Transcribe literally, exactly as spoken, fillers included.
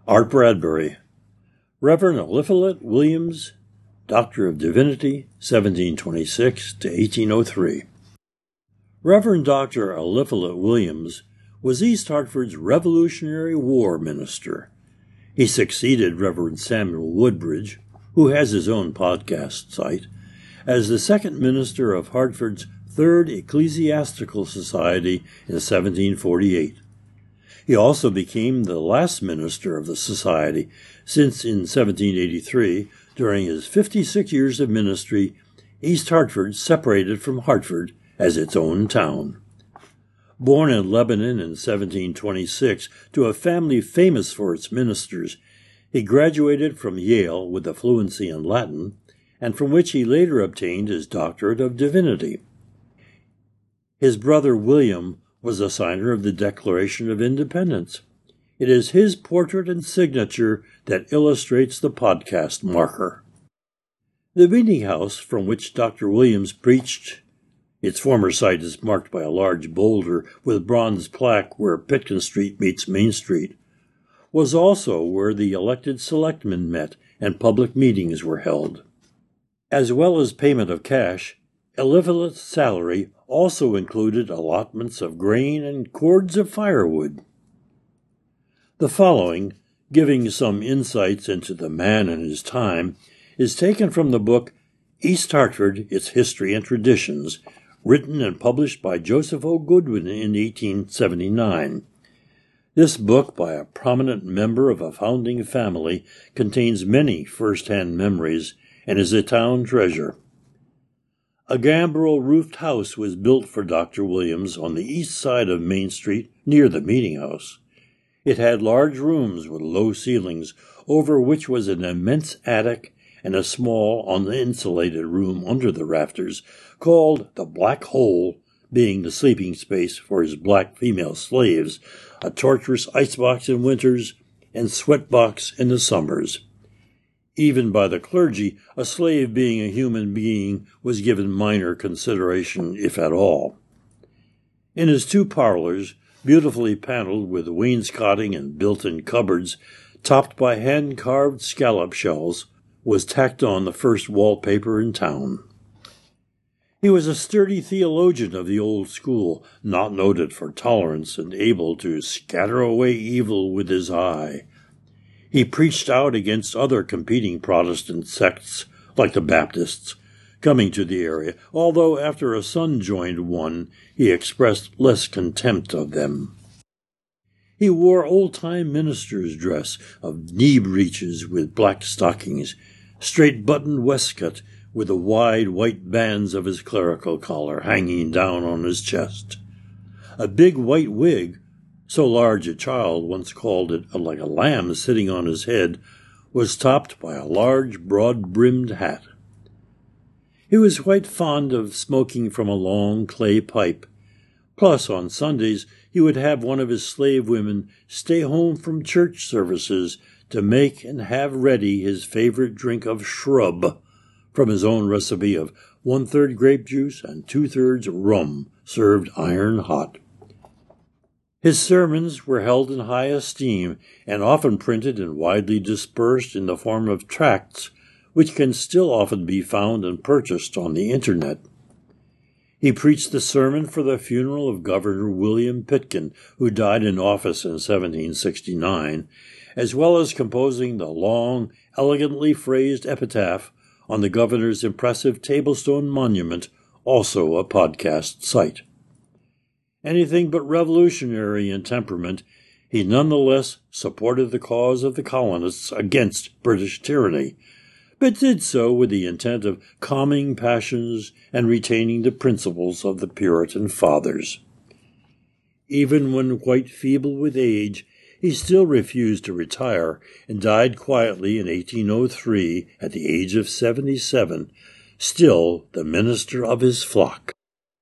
Art Bradbury, Reverend Eliphalet Williams, Doctor of Divinity, seventeen twenty-six to eighteen oh three. Reverend Doctor Eliphalet Williams was East Hartford's Revolutionary War minister. He succeeded Reverend Samuel Woodbridge, who has his own podcast site, as the second minister of Hartford's Third Ecclesiastical Society in seventeen forty-eight. He also became the last minister of the society, since in seventeen eighty-three, during his fifty-six years of ministry, East Hartford separated from Hartford as its own town. Born in Lebanon in seventeen twenty-six to a family famous for its ministers, he graduated from Yale with a fluency in Latin, and from which he later obtained his doctorate of divinity. His brother William was a signer of the Declaration of Independence. It is his portrait and signature that illustrates the podcast marker. The meeting house from which Doctor Williams preached, its former site is marked by a large boulder with bronze plaque where Pitkin Street meets Main Street, was also where the elected selectmen met and public meetings were held. As well as payment of cash, Eliphalet's salary also included allotments of grain and cords of firewood. The following, giving some insights into the man and his time, is taken from the book East Hartford, Its History and Traditions, written and published by Joseph O. Goodwin in eighteen seventy-nine. This book, by a prominent member of a founding family, contains many first-hand memories and is a town treasure. A gambrel-roofed house was built for Doctor Williams on the east side of Main Street, near the meeting house. It had large rooms with low ceilings, over which was an immense attic and a small, uninsulated room under the rafters, called the Black Hole, being the sleeping space for his black female slaves, a torturous icebox in winters, and sweatbox in the summers. Even by the clergy, a slave being a human being was given minor consideration, if at all. In his two parlors, beautifully paneled with wainscoting and built-in cupboards, topped by hand-carved scallop shells, was tacked on the first wallpaper in town. He was a sturdy theologian of the old school, not noted for tolerance and able to scatter away evil with his eye. He preached out against other competing Protestant sects, like the Baptists, coming to the area, although after a son joined one, he expressed less contempt of them. He wore old-time minister's dress of knee breeches with black stockings, straight-buttoned waistcoat with the wide white bands of his clerical collar hanging down on his chest. A big white wig, so large a child once called it like a lamb sitting on his head, was topped by a large, broad-brimmed hat. He was quite fond of smoking from a long clay pipe. Plus, on Sundays, he would have one of his slave women stay home from church services to make and have ready his favorite drink of shrub, from his own recipe of one-third grape juice and two-thirds rum, served iron hot. His sermons were held in high esteem and often printed and widely dispersed in the form of tracts, which can still often be found and purchased on the Internet. He preached the sermon for the funeral of Governor William Pitkin, who died in office in seventeen sixty-nine, as well as composing the long, elegantly phrased epitaph on the governor's impressive Tablestone monument, also a podcast site. Anything but revolutionary in temperament, he nonetheless supported the cause of the colonists against British tyranny, but did so with the intent of calming passions and retaining the principles of the Puritan fathers. Even when quite feeble with age, he still refused to retire and died quietly in eighteen oh three at the age of seventy-seven, still the minister of his flock.